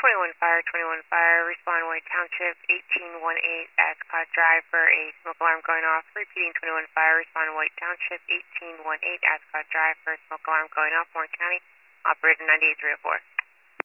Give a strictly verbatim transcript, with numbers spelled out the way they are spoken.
twenty-one Fire, twenty-one Fire, respond White Township, eighteen eighteen Ascot Drive for a smoke alarm going off. Repeating twenty-one Fire, respond White Township, eighteen eighteen Ascot Drive for a smoke alarm going off, Warren County, operator ninety-eight three oh four.